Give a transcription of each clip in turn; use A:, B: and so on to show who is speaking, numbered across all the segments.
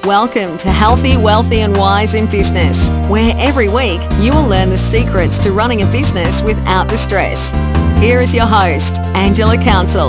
A: Welcome to Healthy, Wealthy and Wise in Business, where every week you will learn the secrets to running a business without the stress. Here is your host, Angela Council.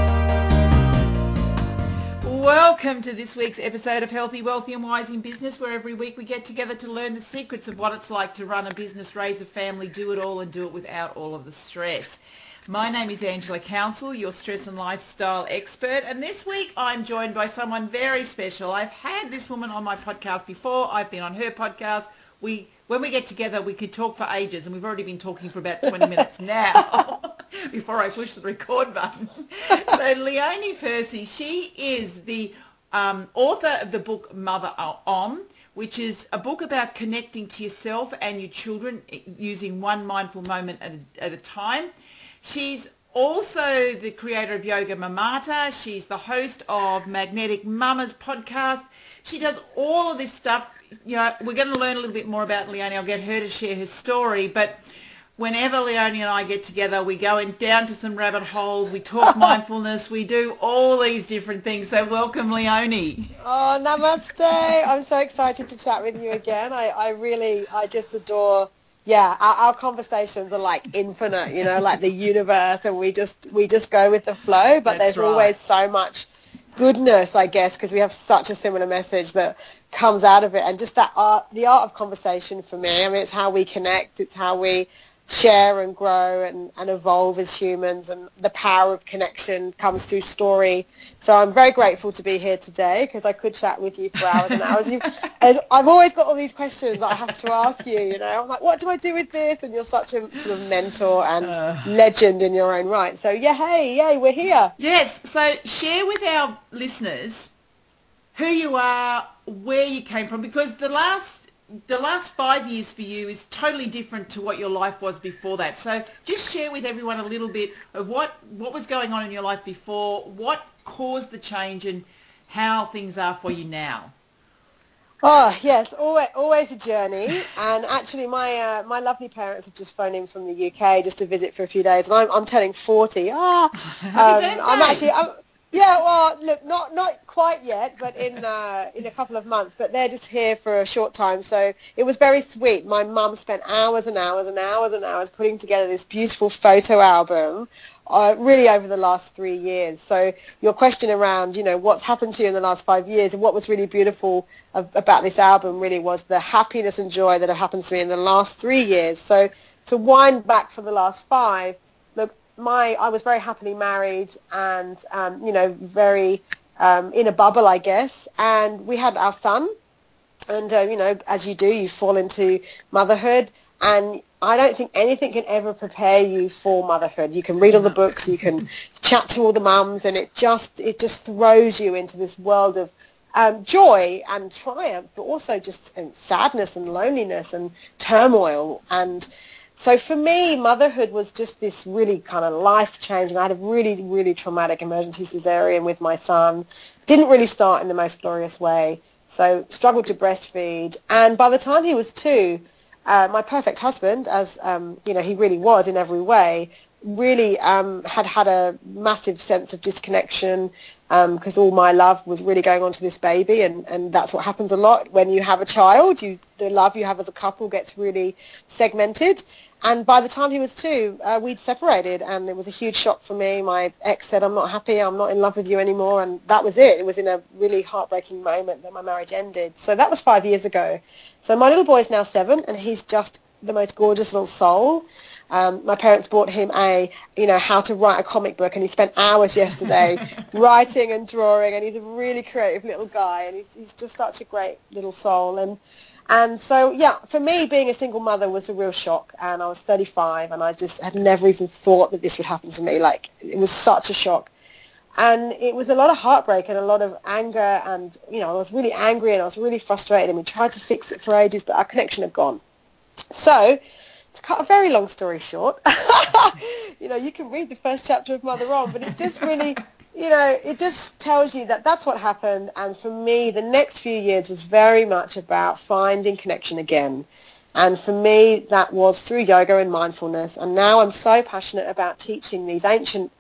B: Welcome to this week's episode of Healthy, Wealthy and Wise in Business, where every week we get together to learn the secrets of what it's like to run a business, raise a family, do it all and do it without all of the stress. My name is Angela Council, your stress and lifestyle expert, and this week I'm joined by someone very special. I've had this woman on my podcast before. I've been on her podcast. When we get together, we could talk for ages, and we've already been talking for about 20 minutes now before I push the record button. So Leonie Percy, she is the author of the book Mother Om, which is a book about connecting to yourself and your children using one mindful moment at a time. She's also the creator of Yoga Mamata. She's the host of Magnetic Mamas podcast. She does all of this stuff. You know, we're going to learn a little bit more about Leonie. I'll get her to share her story. But whenever Leonie and I get together, we go down to some rabbit holes. We talk mindfulness. We do all these different things. So welcome, Leonie.
C: Oh, namaste. I'm so excited to chat with you again. I just adore... Yeah, our conversations are like infinite, you know, like the universe, and we just go with the flow. But there's always so much goodness, I guess, because we have such a similar message that comes out of it. And just the art of conversation for me. I mean, it's how we connect. It's how we share and grow and evolve as humans, and the power of connection comes through story. So I'm very grateful to be here today, because I could chat with you for hours and hours. I've always got all these questions that I have to ask you, you know. I'm like, what do I do with this? And you're such a sort of mentor and legend in your own right. So yay, we're here.
B: Yes, so share with our listeners who you are, where you came from, because the last 5 years for you is totally different to what your life was before that. So just share with everyone a little bit of what was going on in your life before, what caused the change, and how things are for you now.
C: Oh, yes, always a journey. And actually my lovely parents have just flown in from the UK just to visit for a few days, and I'm turning 40. Yeah, well, look, not quite yet, but in a couple of months. But they're just here for a short time, so it was very sweet. My mum spent hours and hours and hours and hours putting together this beautiful photo album, really over the last 3 years. So your question around, you know, what's happened to you in the last 5 years, and what was really beautiful about this album really was the happiness and joy that have happened to me in the last 3 years. So to wind back for the last 5. I was very happily married and, you know, very in a bubble, I guess. And we had our son. And, you know, as you do, you fall into motherhood. And I don't think anything can ever prepare you for motherhood. You can read all the books, you can chat to all the mums, and it just throws you into this world of joy and triumph, but also just sadness and loneliness and turmoil. And so for me, motherhood was just this really kind of life-changing. I had a really, really traumatic emergency cesarean with my son. Didn't really start in the most glorious way, so struggled to breastfeed. And by the time he was 2, my perfect husband, as you know, he really was in every way, really had a massive sense of disconnection, because all my love was really going on to this baby, and that's what happens a lot when you have a child. The love you have as a couple gets really segmented. And by the time he was 2, we'd separated, and it was a huge shock for me. My ex said, I'm not happy, I'm not in love with you anymore, and that was it. It was in a really heartbreaking moment that my marriage ended. So that was 5 years ago. So my little boy is now 7, and he's just the most gorgeous little soul. My parents bought him how to write a comic book, and he spent hours yesterday writing and drawing, and he's a really creative little guy, and he's just such a great little soul. And so, yeah, for me, being a single mother was a real shock, and I was 35, and I just had never even thought that this would happen to me. Like, it was such a shock. And it was a lot of heartbreak and a lot of anger, and, you know, I was really angry and I was really frustrated, and we tried to fix it for ages, but our connection had gone. So, to cut a very long story short, you know, you can read the first chapter of Mother On, but it just really... You know, it just tells you that that's what happened. And for me, the next few years was very much about finding connection again. And for me, that was through yoga and mindfulness. And now I'm so passionate about teaching these ancient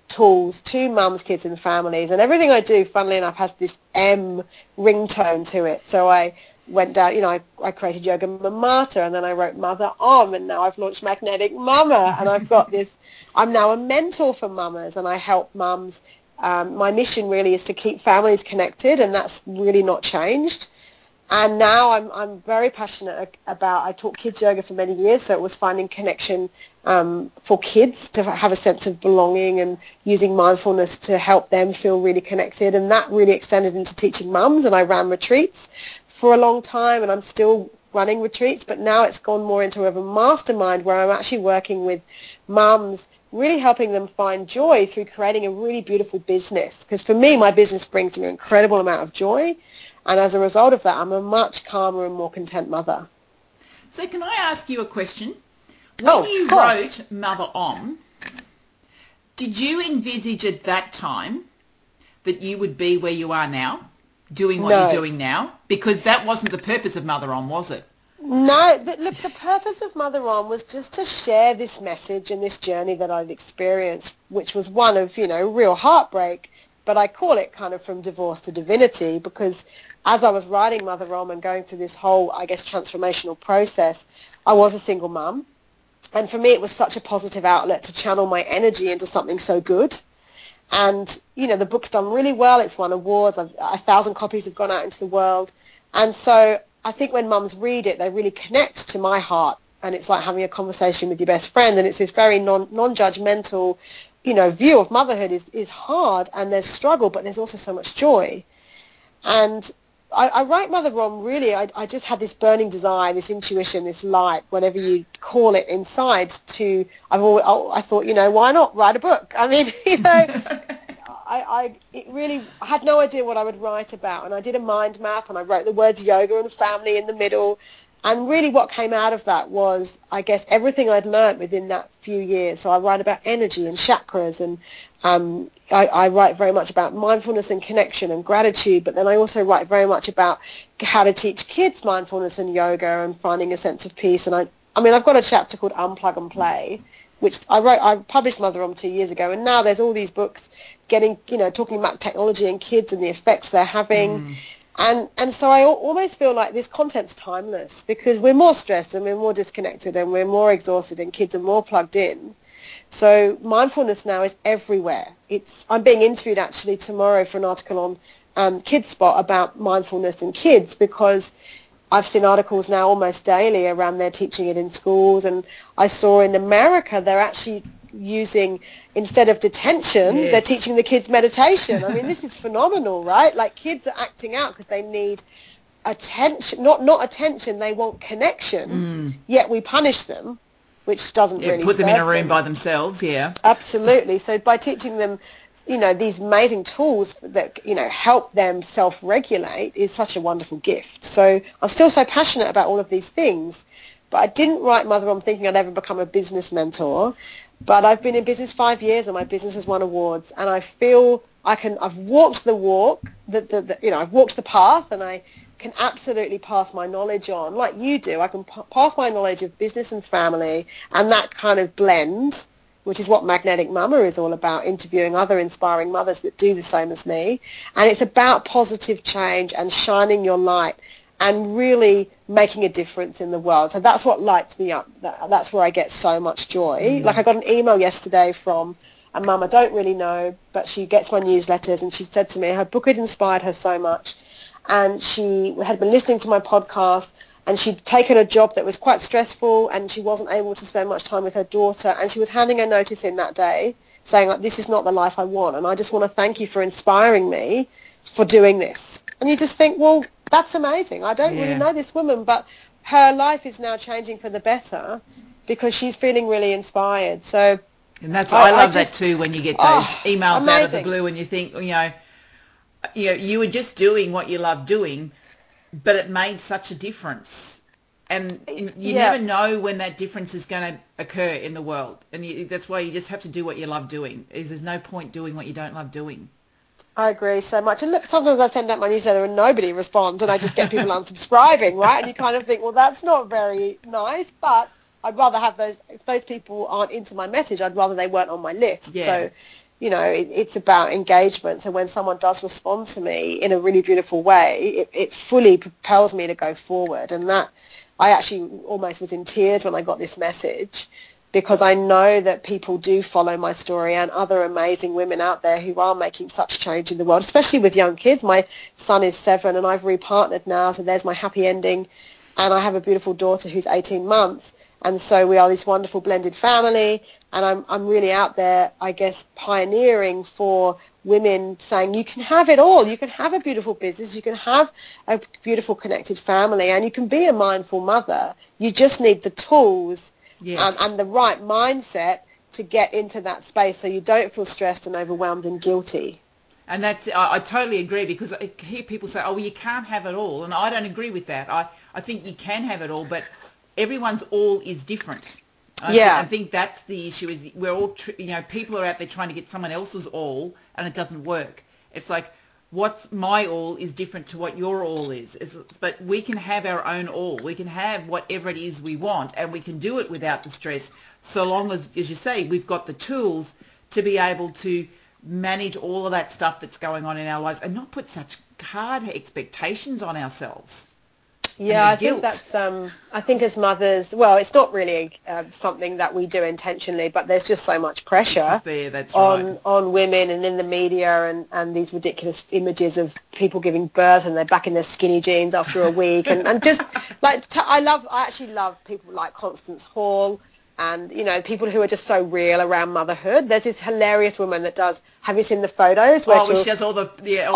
C: tools to mums, kids and families. And everything I do, funnily enough, has this M ringtone to it. So I went down, I created Yoga Mamata, and then I wrote Mother Om, and now I've launched Magnetic Mama, and I've got this, I'm now a mentor for mamas, and I help mums. My mission really is to keep families connected, and that's really not changed. And now I'm very passionate about, I taught kids yoga for many years, so it was finding connection for kids to have a sense of belonging and using mindfulness to help them feel really connected. And that really extended into teaching mums, and I ran retreats for a long time, and I'm still running retreats, but now it's gone more into a mastermind where I'm actually working with mums, really helping them find joy through creating a really beautiful business. Because for me, my business brings me an incredible amount of joy. And as a result of that, I'm a much calmer and more content mother.
B: So can I ask you a question?
C: Oh,
B: When you wrote Mother Om, did you envisage at that time that you would be where you are now, doing what you're doing now? Because that wasn't the purpose of Mother Om, was it?
C: No, look, the purpose of Mother Om was just to share this message and this journey that I've experienced, which was one of, real heartbreak. But I call it kind of from divorce to divinity, because as I was writing Mother Om and going through this whole, I guess, transformational process, I was a single mum. And for me, it was such a positive outlet to channel my energy into something so good. And, the book's done really well. It's won awards. 1,000 copies have gone out into the world. And so I think when mums read it, they really connect to my heart. And it's like having a conversation with your best friend. And it's this very non-judgmental, view of motherhood is hard, and there's struggle, but there's also so much joy. And I write Mother Om really, I just had this burning desire, this intuition, this light, whatever you call it, inside to, I thought, why not write a book? I mean, I had no idea what I would write about, and I did a mind map, and I wrote the words yoga and family in the middle, and really what came out of that was, I guess, everything I'd learnt within that few years. So I write about energy and chakras, and I write very much about mindfulness and connection and gratitude, but then I also write very much about how to teach kids mindfulness and yoga and finding a sense of peace. And I've got a chapter called Unplug and Play, which I published Mother Om 2 years ago, and now there's all these books talking about technology and kids and the effects they're having. And so I almost feel like this content's timeless, because we're more stressed and we're more disconnected and we're more exhausted and kids are more plugged in. So mindfulness now is everywhere. I'm being interviewed actually tomorrow for an article on Kids Spot about mindfulness in kids, because I've seen articles now almost daily around they're teaching it in schools. And I saw in America they're actually using, instead of detention, they're teaching the kids meditation. I mean, this is phenomenal, right? Like, kids are acting out because they need attention, not attention, they want connection, yet we punish them, which doesn't really
B: put them in a room
C: them.
B: by themselves,
C: Absolutely. So by teaching them, these amazing tools that, help them self-regulate is such a wonderful gift. So I'm still so passionate about all of these things, but I didn't write Mother Om thinking I'd ever become a business mentor. But I've been in business 5 years, and my business has won awards, and I feel I've walked the walk, I've walked the path, and I can absolutely pass my knowledge on, like you do. I can pass my knowledge of business and family, and that kind of blend, which is what Magnetic Mama is all about, interviewing other inspiring mothers that do the same as me. And it's about positive change and shining your light and really making a difference in the world. So that's what lights me up. That's where I get so much joy. Like, I got an email yesterday from a mum I don't really know, but she gets my newsletters, and she said to me her book had inspired her so much, and she had been listening to my podcast, and she'd taken a job that was quite stressful, and she wasn't able to spend much time with her daughter, and she was handing a notice in that day saying, like, this is not the life I want, and I just want to thank you for inspiring me for doing this. And you just think, well, that's amazing. I don't really know this woman, but her life is now changing for the better because she's feeling really inspired. So,
B: and that's I love that too, when you get those emails
C: amazing.
B: out of the blue and you think, you were just doing what you love doing, but it made such a difference. And you never know when that difference is going to occur in the world. And that's why you just have to do what you love doing. There's no point doing what you don't love doing.
C: I agree so much. And look, sometimes I send out my newsletter and nobody responds, and I just get people unsubscribing, right? And you kind of think, well, that's not very nice, but I'd rather have those, if those people aren't into my message, I'd rather they weren't on my list.
B: Yeah.
C: So it's about engagement. So when someone does respond to me in a really beautiful way, it fully propels me to go forward. And that, I actually almost was in tears when I got this message, because I know that people do follow my story and other amazing women out there who are making such change in the world, especially with young kids. My son is 7 and I've repartnered now, so there's my happy ending. And I have a beautiful daughter who's 18 months. And so we are this wonderful blended family, and I'm really out there, I guess, pioneering for women, saying you can have it all. You can have a beautiful business, you can have a beautiful connected family, and you can be a mindful mother. You just need the tools and the right mindset to get into that space so you don't feel stressed and overwhelmed and guilty.
B: And I totally agree, because I hear people say, oh, well, you can't have it all. And I don't agree with that. I think you can have it all, but everyone's all is different. I think that's the issue, is we're all, people are out there trying to get someone else's all, and it doesn't work. It's like, what's my all is different to what your all is. But we can have our own all. We can have whatever it is we want, and we can do it without the stress, so long as you say, we've got the tools to be able to manage all of that stuff that's going on in our lives, and not put such hard expectations on ourselves.
C: Yeah, I think that's, I think as mothers, well, it's not really something that we do intentionally, but there's just so much pressure on women and in the media, and these ridiculous images of people giving birth and they're back in their skinny jeans after a week. And just like, I actually love people like Constance Hall, and, people who are just so real around motherhood. There's this hilarious woman that does, have you seen the photos?
B: Where she has all the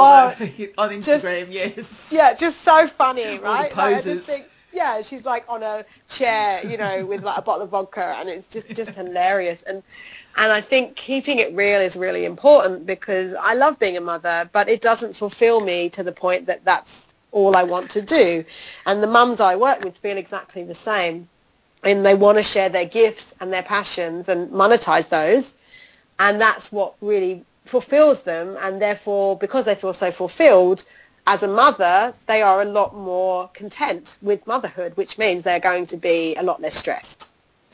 B: on Instagram, yes.
C: Yeah, just so funny, right?
B: All the poses.
C: She's like on a chair, with like a bottle of vodka, and it's just hilarious. And I think keeping it real is really important, because I love being a mother, but it doesn't fulfill me to the point that that's all I want to do. And the mums I work with feel exactly the same. And they want to share their gifts and their passions and monetize those. And that's what really fulfills them. And therefore, because they feel so fulfilled, as a mother, they are a lot more content with motherhood, which means they're going to be a lot less stressed.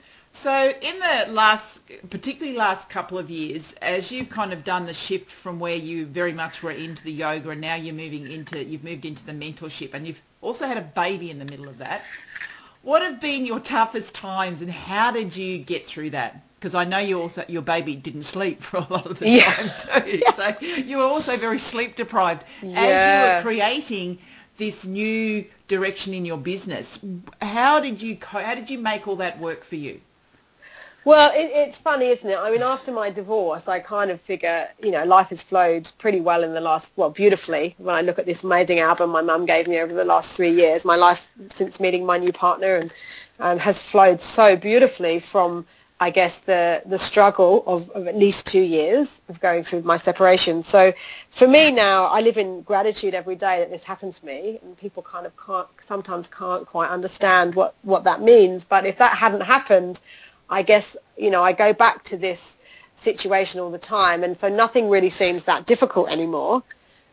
B: So in the particularly last couple of years, as you've kind of done the shift from where you very much were into the yoga, and now you've moved into the mentorship, and you've also had a baby in the middle of that. What have been your toughest times, and how did you get through that? Because I know your baby didn't sleep for a lot of the time too. So you were also very sleep deprived. As you were creating this new direction in your business, how did you make all that work for you?
C: Well, it's funny, isn't it? I mean, after my divorce, I kind of figure, life has flowed pretty well in the last, beautifully. When I look at this amazing album my mum gave me over the last 3 years, my life since meeting my new partner and has flowed so beautifully from, I guess, the struggle of at least 2 years of going through my separation. So for me now, I live in gratitude every day that this happened to me, and people kind of sometimes can't quite understand what that means. But if that hadn't happened, I guess, I go back to this situation all the time, and so nothing really seems that difficult anymore.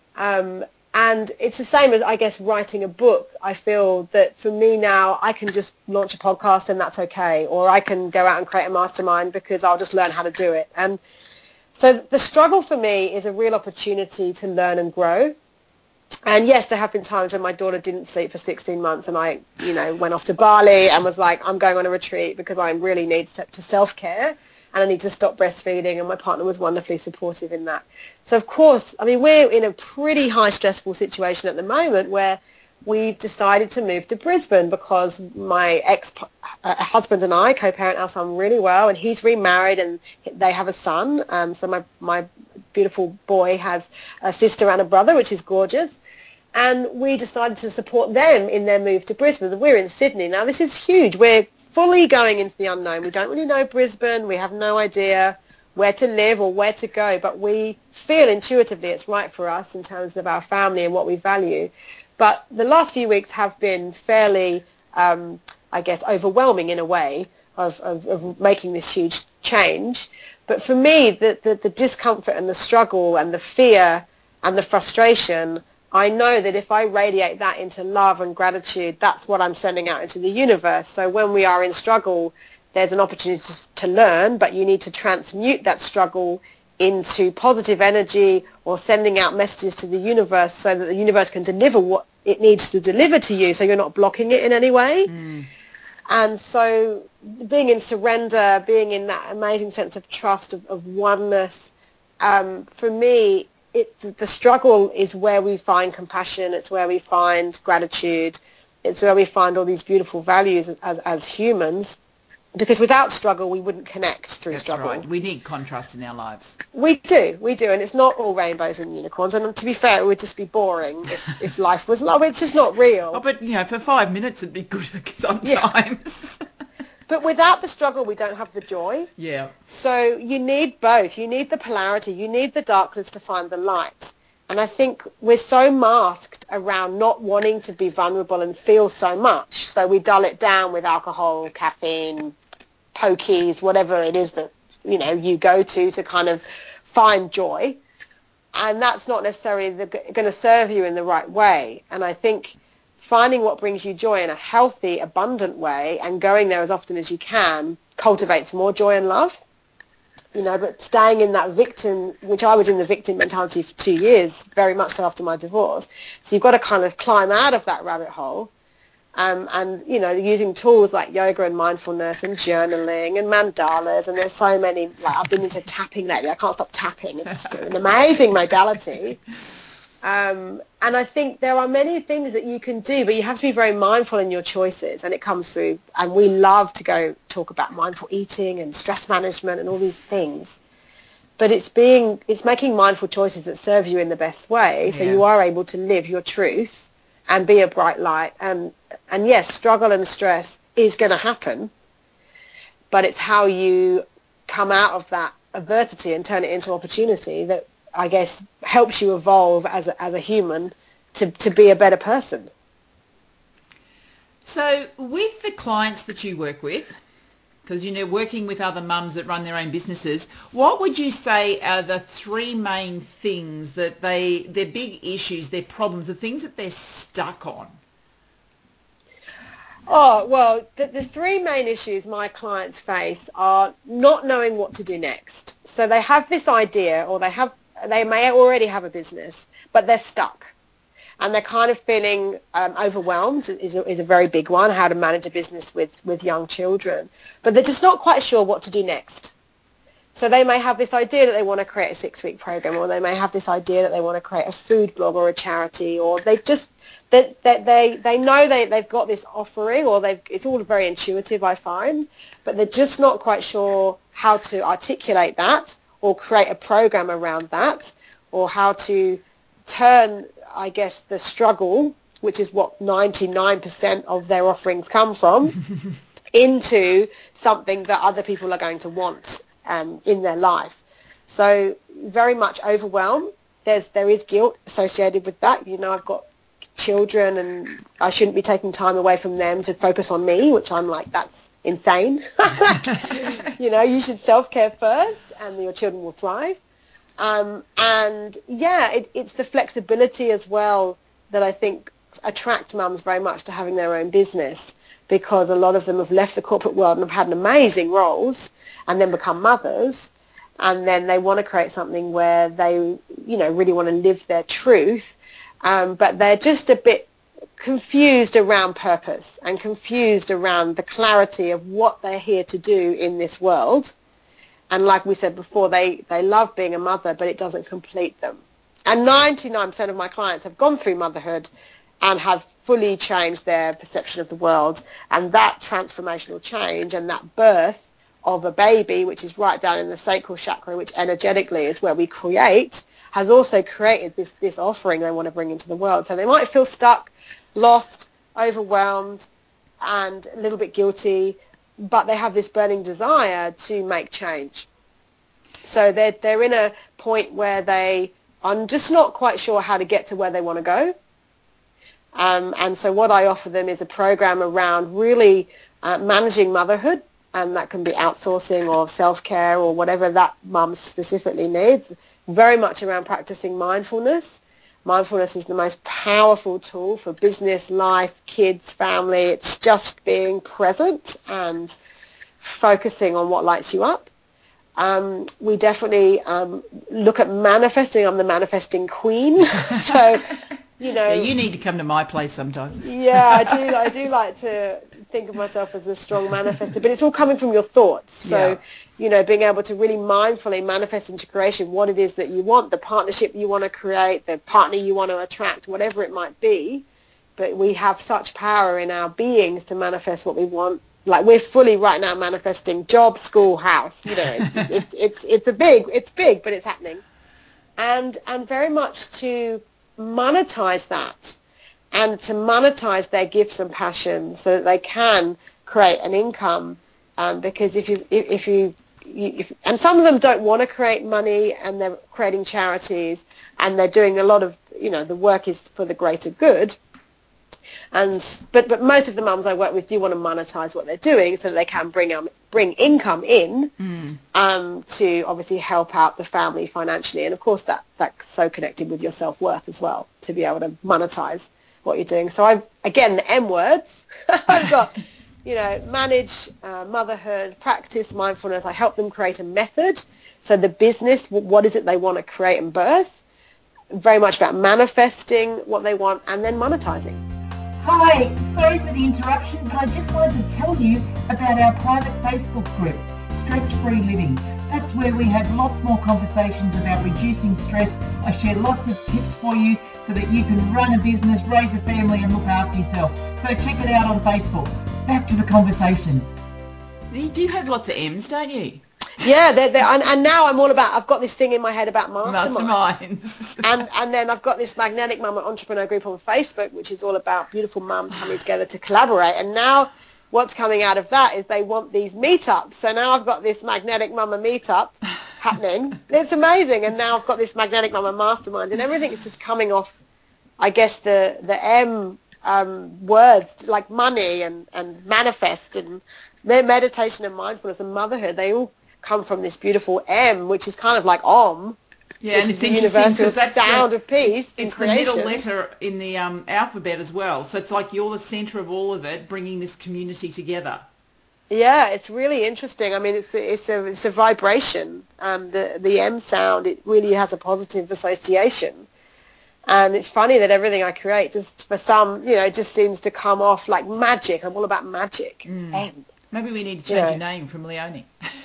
C: And it's the same as, I guess, writing a book. I feel that for me now, I can just launch a podcast and that's okay, or I can go out and create a mastermind because I'll just learn how to do it. And so the struggle for me is a real opportunity to learn and grow. And yes, there have been times when my daughter didn't sleep for 16 months and I, went off to Bali and was like, I'm going on a retreat because I really need to self-care and I need to stop breastfeeding, and my partner was wonderfully supportive in that. So, of course, I mean, we're in a pretty high stressful situation at the moment where we've decided to move to Brisbane because my ex-husband and I co-parent our son really well, and he's remarried and they have a son. So my beautiful boy has a sister and a brother, which is gorgeous. And we decided to support them in their move to Brisbane. We're in Sydney. Now, this is huge. We're fully going into the unknown. We don't really know Brisbane. We have no idea where to live or where to go, but we feel intuitively it's right for us in terms of our family and what we value. But the last few weeks have been fairly, I guess, overwhelming in a way of making this huge change. But for me, the discomfort and the struggle and the fear and the frustration, I know that if I radiate that into love and gratitude, that's what I'm sending out into the universe. So when we are in struggle, there's an opportunity to learn, but you need to transmute that struggle into positive energy or sending out messages to the universe so that the universe can deliver what it needs to deliver to you, so you're not blocking it in any way. And so being in surrender, being in that amazing sense of trust, of oneness, for me, the struggle is where we find compassion, it's where we find gratitude, it's where we find all these beautiful values as humans. Because without struggle, we wouldn't connect through struggle.
B: That's right. We need contrast in our lives.
C: We do, and it's not all rainbows and unicorns. And to be fair, it would just be boring if life was love. It's just not real.
B: Oh, but, for 5 minutes it'd be good sometimes.
C: Yeah. But without the struggle, we don't have the joy.
B: Yeah.
C: So you need both. You need the polarity. You need the darkness to find the light. And I think we're so masked around not wanting to be vulnerable and feel so much. So we dull it down with alcohol, caffeine, pokies, whatever it is that, you go to kind of find joy. And that's not necessarily going to serve you in the right way. And I think finding what brings you joy in a healthy, abundant way and going there as often as you can cultivates more joy and love. But staying in that victim, which I was in the victim mentality for 2 years, very much so after my divorce. So you've got to kind of climb out of that rabbit hole. And, using tools like yoga and mindfulness and journaling and mandalas. And there's so many, I've been into tapping lately. I can't stop tapping. It's an amazing modality. And I think there are many things that you can do, but you have to be very mindful in your choices, and it comes through. And we love to go talk about mindful eating and stress management and all these things. But it's making mindful choices that serve you in the best way, so you are able to live your truth and be a bright light. And yes, struggle and stress is going to happen, but it's how you come out of that adversity and turn it into opportunity that, I guess, helps you evolve as a human to be a better person.
B: So with the clients that you work with, because working with other mums that run their own businesses, what would you say are the three main things that their big issues, their problems, the things that they're stuck on?
C: Oh, well, the three main issues my clients face are not knowing what to do next. So they have this idea, or they may already have a business, but they're stuck. And they're kind of feeling overwhelmed is a very big one, how to manage a business with young children. But they're just not quite sure what to do next. So they may have this idea that they want to create a 6-week program, or they may have this idea that they want to create a food blog or a charity, or they know they've got this offering, or it's all very intuitive, I find, but they're just not quite sure how to articulate that or create a program around that, or how to turn, I guess, the struggle, which is what 99% of their offerings come from, into something that other people are going to want in their life. So very much overwhelmed. There is guilt associated with that. I've got children and I shouldn't be taking time away from them to focus on me, which I'm like, that's insane. You should self-care first and your children will thrive. And yeah, it's the flexibility as well that I think attracts mums very much to having their own business, because a lot of them have left the corporate world and have had amazing roles and then become mothers, and then they want to create something where they, really want to live their truth, but they're just a bit confused around purpose and confused around the clarity of what they're here to do in this world. And like we said before, they love being a mother, but it doesn't complete them. And 99% of my clients have gone through motherhood and have fully changed their perception of the world. And that transformational change and that birth of a baby, which is right down in the sacral chakra, which energetically is where we create, has also created this offering they want to bring into the world. So they might feel stuck, lost, overwhelmed, and a little bit guilty, but they have this burning desire to make change. So they're in a point where they are just not quite sure how to get to where they want to go. And so what I offer them is a program around really managing motherhood, and that can be outsourcing or self-care or whatever that mum specifically needs, very much around practicing mindfulness. Mindfulness is the most powerful tool for business, life, kids, family. It's just being present and focusing on what lights you up. We definitely look at manifesting. I'm the manifesting queen. So,
B: Yeah, you need to come to my place sometimes.
C: Yeah, I do like to think of myself as a strong manifester, but it's all coming from your thoughts. So, being able to really mindfully manifest into creation what it is that you want, the partnership you want to create, the partner you want to attract, whatever it might be. But we have such power in our beings to manifest what we want. Like we're fully right now manifesting job, school, house. It's big, but it's happening. And very much to monetize that, and to monetize their gifts and passions so that they can create an income. Because and some of them don't want to create money, and they're creating charities, and they're doing a lot of, the work is for the greater good. But most of the mums I work with do want to monetize what they're doing so that they can bring income in to obviously help out the family financially. And of course that's so connected with your self-worth as well, to be able to monetize what you're doing. So again, the M words, I've got, manage, motherhood, practice mindfulness. I help them create a method. So the business, what is it they want to create and birth? Very much about manifesting what they want and then monetizing.
D: Hi, sorry for the interruption, but I just wanted to tell you about our private Facebook group, Stress Free Living. That's where we have lots more conversations about reducing stress. I share lots of tips for you so that you can run a business, raise a family and look after yourself. So check it out on Facebook. Back to the conversation.
B: You do have lots of M's, don't you?
C: Yeah, and now I'm all about, I've got this thing in my head about masterminds. and then I've got this Magnetic Mama Entrepreneur group on Facebook, which is all about beautiful mums coming together to collaborate. And now what's coming out of that is they want these meetups. So now I've got this Magnetic Mama meetup happening. It's amazing. And now I've got this Magnetic Mama Mastermind, and everything is just coming off, I guess, the M words like money and manifest and meditation and mindfulness and motherhood. They all come from this beautiful M, which is kind of like Om.
B: Yeah, and it's
C: the
B: interesting
C: universal
B: that's
C: sound of peace.
B: It's the middle letter in the alphabet as well. So it's like you're the centre of all of it, bringing this community together.
C: Yeah, it's really interesting. I mean, it's a vibration. The M sound, it really has a positive association. And it's funny that everything I create, just for some, just seems to come off like magic. I'm all about magic. It's M.
B: Maybe we need to change your name from Leonie.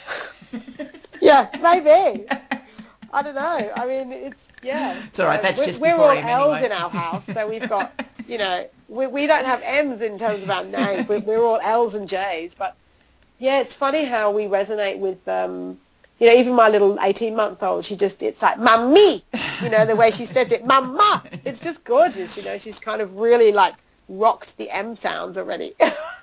C: Yeah, maybe. I don't know. I mean,
B: It's all right. That's just
C: we're
B: before
C: all
B: him
C: L's
B: anyway.
C: in our house, so we've got, we don't have M's in terms of our name. We're all L's and J's. But yeah, it's funny how we resonate with, even my little 18-month-old. It's like Mummy, the way she says it, Mama. It's just gorgeous. She's kind of really like rocked the M sounds already.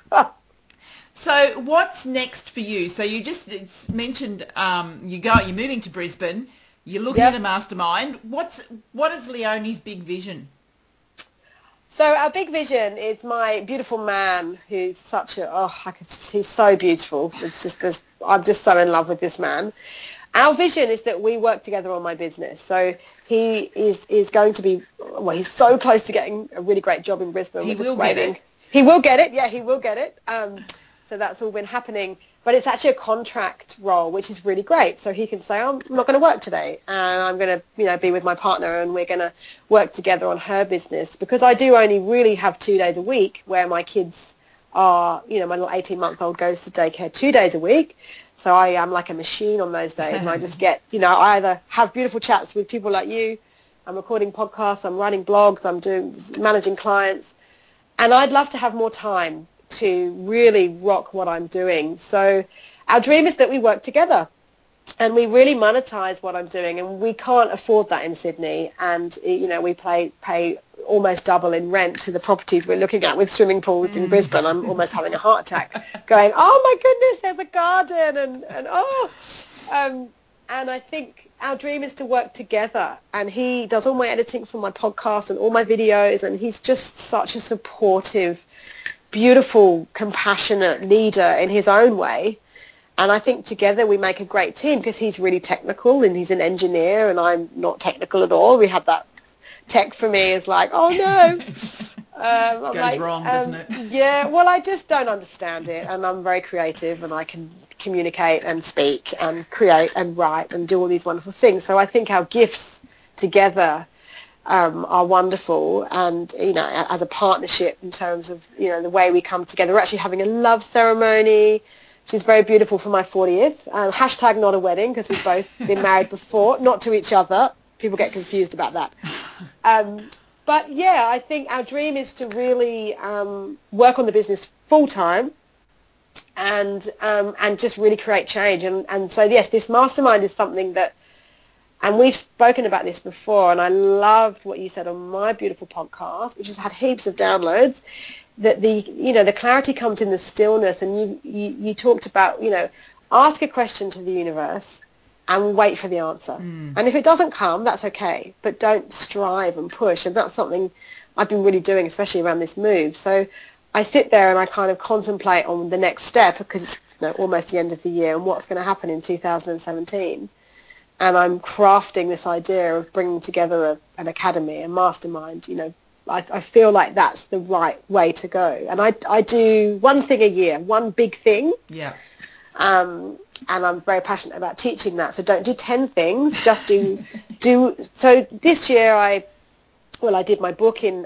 B: So what's next for you? So you just mentioned you're moving to Brisbane. You're looking at a mastermind. What is Leonie's big vision?
C: So our big vision is my beautiful man, who's he's so beautiful. I'm just so in love with this man. Our vision is that we work together on my business. So he is going to be, he's so close to getting a really great job in Brisbane.
B: He will get it.
C: He will get it. Yeah, he will get it. So that's all been happening. But it's actually a contract role, which is really great. So he can say, I'm not going to work today, and I'm going to, be with my partner, and we're going to work together on her business. Because I do only really have 2 days a week where my kids are, my little 18-month-old goes to daycare 2 days a week. So I am like a machine on those days, and I just get, I either have beautiful chats with people like you, I'm recording podcasts, I'm writing blogs, I'm managing clients, and I'd love to have more time to really rock what I'm doing. So our dream is that we work together and we really monetize what I'm doing, and we can't afford that in Sydney, and we pay almost double in rent to the properties we're looking at with swimming pools in Brisbane. I'm almost having a heart attack going, oh my goodness, there's a garden and I think our dream is to work together, and he does all my editing for my podcast and all my videos, and he's just such a supportive, beautiful, compassionate leader in his own way. And I think together we make a great team, because he's really technical and he's an engineer and I'm not technical at all. We had that tech for me is like, oh no.
B: Goes wrong, doesn't it?
C: Yeah, well, I just don't understand it, and I'm very creative and I can communicate and speak and create and write and do all these wonderful things. So I think our gifts together are wonderful, and as a partnership in terms of the way we come together. We're actually having a love ceremony, which is very beautiful for my 40th. Hashtag not a wedding, because we've both been married before, not to each other. People get confused about that. But yeah, I think our dream is to really work on the business full time and just really create change. And so yes, this mastermind is something that. And we've spoken about this before, and I loved what you said on my beautiful podcast, which has had heaps of downloads, that the clarity comes in the stillness. And you talked about, ask a question to the universe and wait for the answer. And if it doesn't come, that's okay, but don't strive and push. And that's something I've been really doing, especially around this move. So I sit there and I kind of contemplate on the next step, because it's almost the end of the year, and what's going to happen in 2017. And I'm crafting this idea of bringing together an academy, a mastermind. I feel like that's the right way to go. And I do one thing a year, one big thing.
B: Yeah.
C: And I'm very passionate about teaching that. So don't do 10 things, just do. So this year I did my book in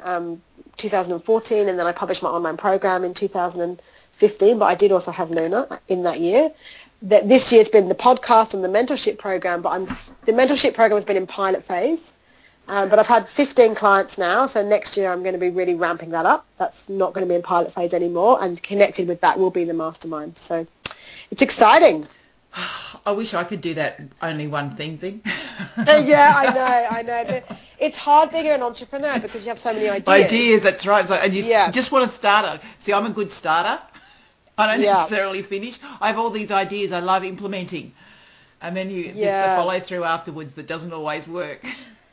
C: 2014, and then I published my online program in 2015, but I did also have Luna in that year. That this year's been the podcast and the mentorship program, but the mentorship program has been in pilot phase, but I've had 15 clients now, so next year I'm going to be really ramping that up. That's not going to be in pilot phase anymore, and connected with that will be the mastermind. So it's exciting.
B: I wish I could do that only one thing.
C: Yeah, I know. But it's hard being an entrepreneur because you have so many ideas.
B: That's right. So, and you just want to start. See, I'm a good starter. I don't necessarily finish. I have all these ideas I love implementing, and then it's the follow through afterwards that doesn't always work.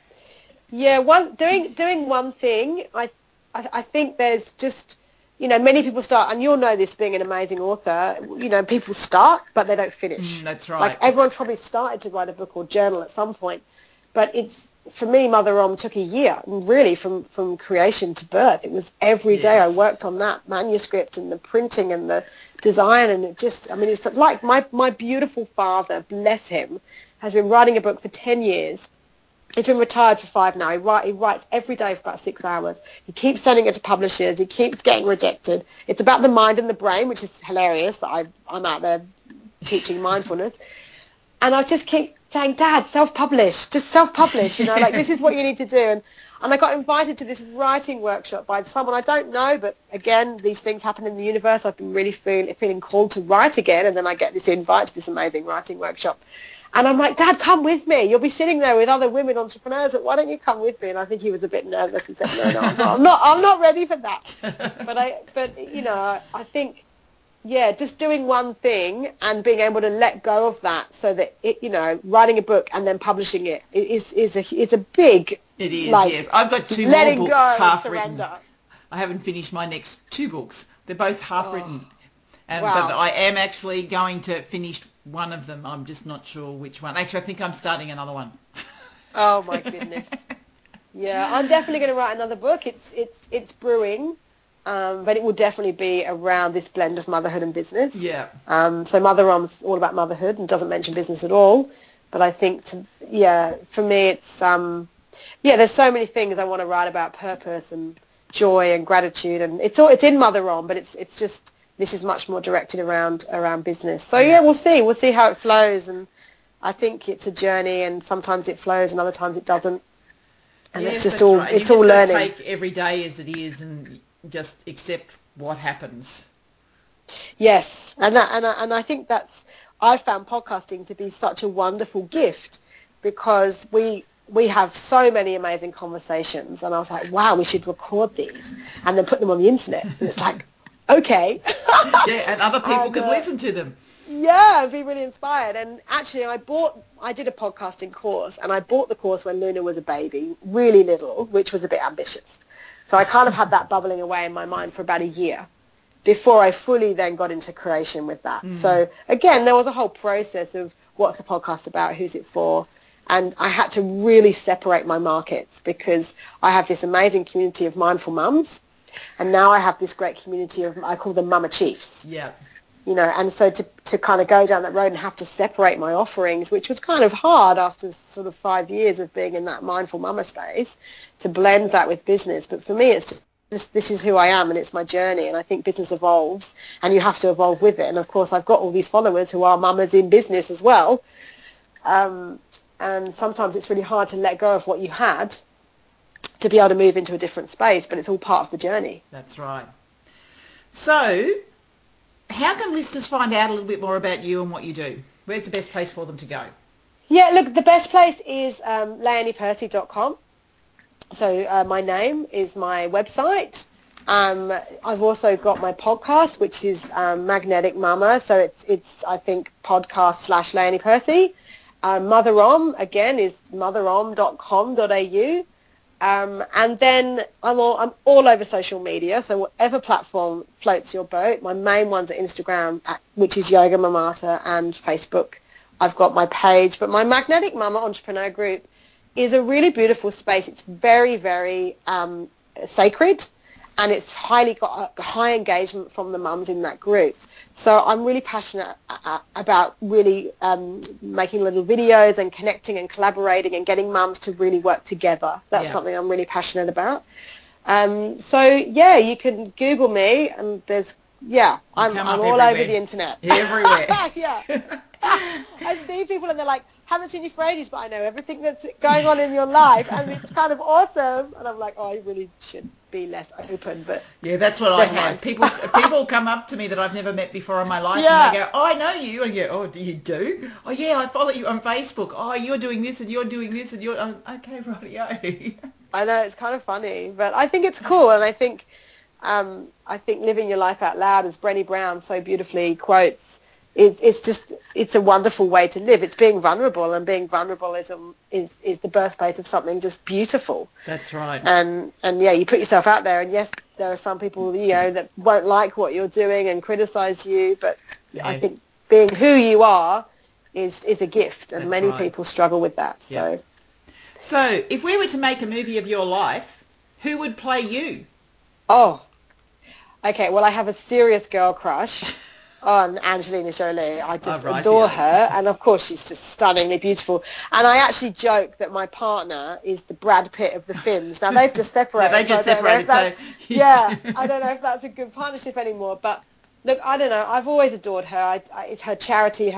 C: Yeah, doing one thing. I think there's just many people start, and you'll know this being an amazing author. People start but they don't finish.
B: That's right.
C: Like everyone's probably started to write a book or journal at some point, but for me, Mother Om took a year, really, from creation to birth. It was every day I worked on that manuscript and the printing and the design, and it's like my beautiful father, bless him, has been writing a book for 10 years. He's been retired for 5 now. He writes every day for about 6 hours. He keeps sending it to publishers. He keeps getting rejected. It's about the mind and the brain, which is hilarious that I'm out there teaching mindfulness. And I just keep saying, Dad, self-publish, just self-publish, like this is what you need to do. And I got invited to this writing workshop by someone I don't know, but again, these things happen in the universe. I've been really feeling called to write again, and then I get this invite to this amazing writing workshop. And I'm like, Dad, come with me. You'll be sitting there with other women entrepreneurs. Why don't you come with me? And I think he was a bit nervous and said, no, I'm not ready for that. But I think, just doing one thing and being able to let go of that, so that writing a book and then publishing it is a big.
B: It is. Yes, I've got 2 more books half written. I haven't finished my next 2 books. They're both half written, but I am actually going to finish one of them. I'm just not sure which one. Actually, I think I'm starting another one.
C: Oh my goodness. Yeah, I'm definitely going to write another book. It's brewing. But it will definitely be around this blend of motherhood and business.
B: Yeah.
C: So Mother Om's all about motherhood and doesn't mention business at all. But I think, for me, it's there's so many things I want to write about: purpose and joy and gratitude, and it's in Mother Om, but it's just this is much more directed around business. So we'll see how it flows, and I think it's a journey, and sometimes it flows and other times it doesn't, and it's just all
B: right.
C: It's all learning.
B: Take every day as it is and just accept what happens.
C: Yes, and I think I found podcasting to be such a wonderful gift, because we have so many amazing conversations, and I was like, wow, we should record these and then put them on the internet. And it's like, okay.
B: Yeah, and other people can listen to them.
C: Yeah, and be really inspired. And actually, I did a podcasting course, and I bought the course when Luna was a baby, really little, which was a bit ambitious. So I kind of had that bubbling away in my mind for about a year before I fully then got into creation with that. So again, there was a whole process of what's the podcast about, who's it for, and I had to really separate my markets, because I have this amazing community of mindful mums, and now I have this great community of, I call them Mama Chiefs.
B: Yeah.
C: and so to kind of go down that road and have to separate my offerings, which was kind of hard after sort of 5 years of being in that mindful mama space, to blend that with business. But for me, it's just this is who I am and it's my journey, and I think business evolves and you have to evolve with it. And of course I've got all these followers who are mamas in business as well, and sometimes it's really hard to let go of what you had to be able to move into a different space, but it's all part of the journey.
B: That's right. So how can listeners find out a little bit more about you and what you do? Where's the best place for them to go?
C: Yeah, look, the best place is leoniepercy.com. So my name is my website. I've also got my podcast, which is Magnetic Mama. So it's I think podcast / Leonie Percy. Mother-Om, again, is motherom.com.au. And then I'm all over social media, so whatever platform floats your boat. My main ones are Instagram, which is Yoga Mamata, and Facebook. I've got my page, but my Magnetic Mama Entrepreneur Group is a really beautiful space. It's very, very sacred, and it's got a high engagement from the mums in that group. So I'm really passionate about really making little videos and connecting and collaborating and getting mums to really work together. That's something I'm really passionate about. So yeah, you can Google me, and I'm all over the internet.
B: Everywhere.
C: Yeah. I see people and they're like, haven't seen you for ages, but I know everything that's going on in your life, and it's kind of awesome. And I'm like, oh, I really should be less open, but
B: yeah, that's what I have. People come up to me that I've never met before in my life, and they go, "Oh, I know you," and I go, "Oh, do you do? Oh, yeah, I follow you on Facebook. Oh, you're doing this and you're doing this and you're okay, rightio."
C: I know, it's kind of funny, but I think it's cool, and I think living your life out loud, as Brené Brown so beautifully quotes, it's a wonderful way to live. It's being vulnerable, and being vulnerable is the birthplace of something just beautiful.
B: That's right.
C: And yeah, you put yourself out there, and yes, there are some people that won't like what you're doing and criticize you, but I think being who you are is a gift, and many people struggle with that.
B: So if we were to make a movie of your life, who would play you?
C: Oh, okay. Well, I have a serious girl crush on Angelina Jolie. I just adore her, and of course she's just stunningly beautiful. And I actually joke that my partner is the Brad Pitt of the Finns. Now they've just separated.
B: They just separated.
C: I don't know if that's a good partnership anymore. But look, I don't know. I've always adored her. It's her charity,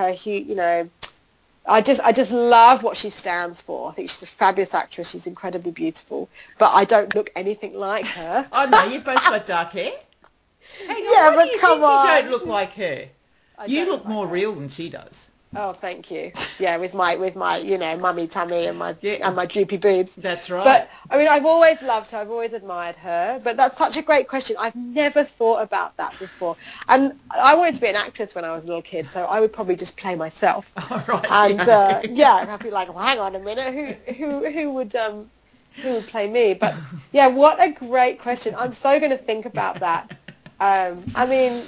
C: I just love what she stands for. I think she's a fabulous actress. She's incredibly beautiful, but I don't look anything like her.
B: Oh no, you've both got dark hair. Hey,
C: yeah, but come on.
B: You don't look like her. You look more real than she does.
C: Oh, thank you. Yeah, with my mummy tummy and my droopy boobs.
B: That's right.
C: But I mean, I've always loved her. I've always admired her. But that's such a great question. I've never thought about that before. And I wanted to be an actress when I was a little kid, so I would probably just play myself.
B: Oh, right.
C: And I'd be like, well, hang on a minute, who would play me? But yeah, what a great question. I'm so going to think about that. I mean,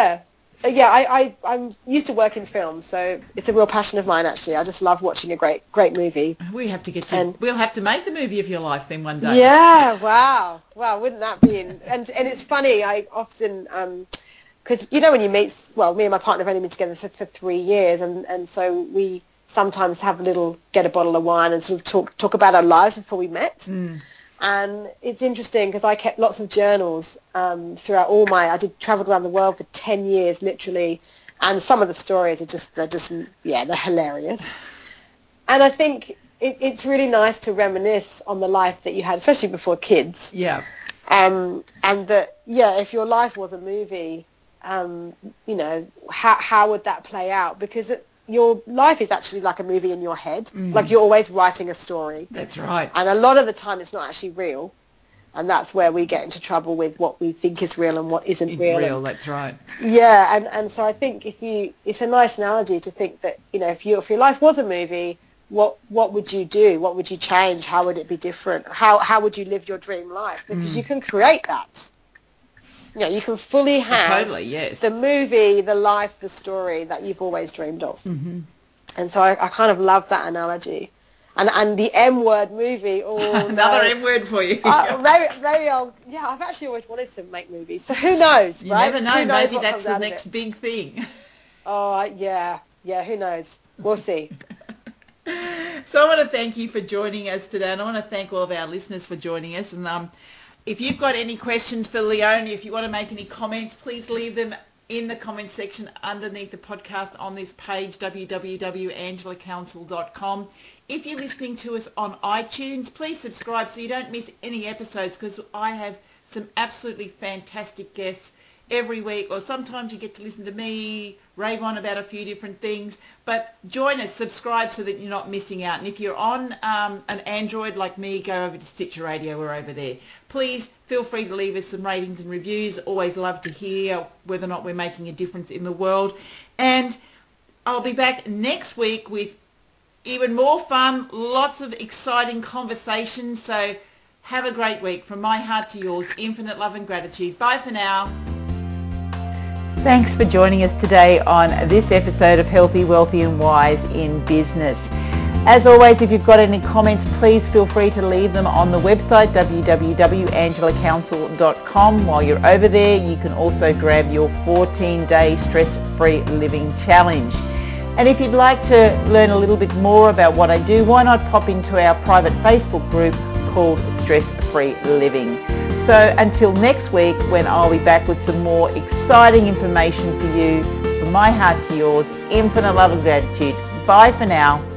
C: I'm used to working in film, so it's a real passion of mine. Actually, I just love watching a great movie.
B: We have to get you. We'll have to make the movie of your life then one day.
C: Yeah, wow, wouldn't that be? And it's funny. I often because when you meet, me and my partner have only been together for 3 years, and so we sometimes have get a bottle of wine and sort of talk about our lives before we met. Mm. And it's interesting because I kept lots of journals throughout I travelled around the world for 10 years, literally, and some of the stories they're hilarious. And I think it's really nice to reminisce on the life that you had, especially before kids.
B: Yeah.
C: And that, if your life was a movie, how would that play out? Because your life is actually like a movie in your head. Like you're always writing a story.
B: That's right.
C: And a lot of the time it's not actually real. And that's where we get into trouble with what we think is real and what isn't real.
B: That's right.
C: Yeah, and so I think it's a nice analogy to think that, if your life was a movie, what would you do? What would you change? How would it be different? How would you live your dream life? Because you can create that. You can fully have the movie, the life, the story that you've always dreamed of. Mm-hmm. And so I kind of love that analogy. and the M word movie. Oh,
B: Another
C: no.
B: M word for you.
C: Maybe I'll. Yeah, I've actually always wanted to make movies. So who knows?
B: You
C: right?
B: never know.
C: Who knows
B: Maybe
C: what
B: that's
C: comes
B: the
C: out of
B: next
C: it.
B: big thing.
C: Oh yeah. Who knows? We'll see.
B: So I want to thank you for joining us today, and I want to thank all of our listeners for joining us. And if you've got any questions for Leonie, if you want to make any comments, please leave them in the comments section underneath the podcast on this page, www.angelacouncil.com. If you're listening to us on iTunes, please subscribe so you don't miss any episodes, because I have some absolutely fantastic guests every week, or sometimes you get to listen to me rave on about a few different things. But join us, subscribe so that you're not missing out. And if you're on an Android like me, go over to Stitcher Radio. We're over there. Please feel free to leave us some ratings and reviews. Always love to hear whether or not we're making a difference in the world. And I'll be back next week with even more fun, lots of exciting conversations. So have a great week. From my heart to yours, infinite love and gratitude. Bye for now. Thanks for joining us today on this episode of Healthy, Wealthy and Wise in Business. As always, if you've got any comments, please feel free to leave them on the website, www.angelacouncil.com. While you're over there, you can also grab your 14-day stress-free living challenge. And if you'd like to learn a little bit more about what I do, why not pop into our private Facebook group called Stress Free Living. So until next week, when I'll be back with some more exciting information for you, from my heart to yours, infinite love and gratitude. Bye for now.